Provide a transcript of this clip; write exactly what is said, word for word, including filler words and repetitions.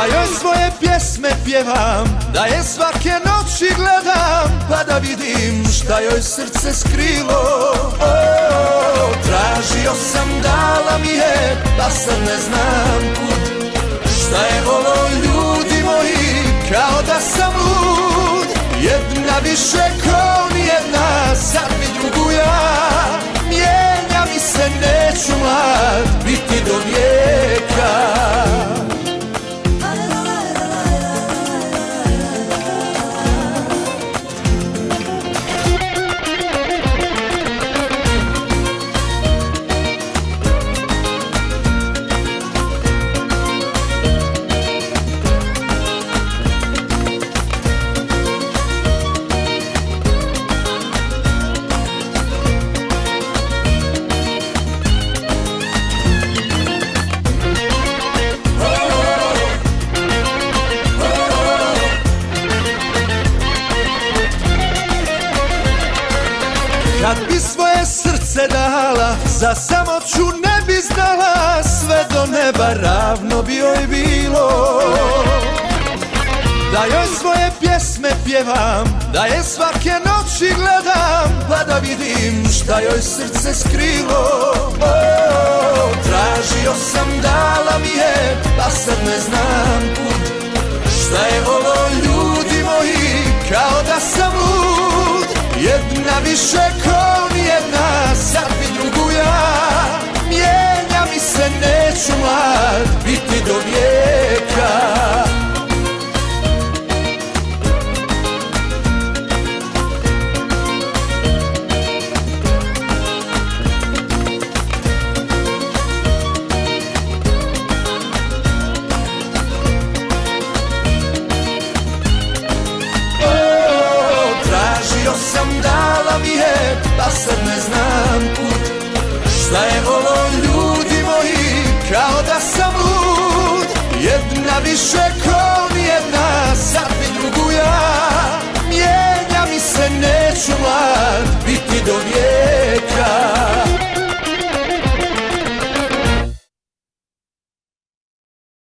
Da joj svoje pjesme pjevam, da je svake noći gledam, pa da vidim šta joj srce skrilo. O, tražio sam, dala mi je, pa sad ne znam kud. Šta je ovo, ljudi moji, kao da sam lud. Jedna više ko nijedna, sad mi drugu ja. Mijenja mi se, neću mlad biti do vijeka. Kad bi svoje srce dala, za samoću ne bi znala, sve do neba ravno bi joj bilo. Da joj svoje pjesme pjevam, da je svake noći gledam, pa da vidim šta joj srce skrilo. O, tražio sam, dala mi je, pa sad ne znam kud. Šta je ovo, ljudi moji, kao da sam lud. Jedna više ko nijedna, sad mi drugu ja. Mijenja mi se, neću mlad biti do vijeka. Sam, dala mi je, pa sad ne znam kud. Šta je ovo, ljudi moji, kao da sam lud. Jedna više ko nijedna, sad mi drugu ja. Mijenja mi se, neću mlad biti do vijeka.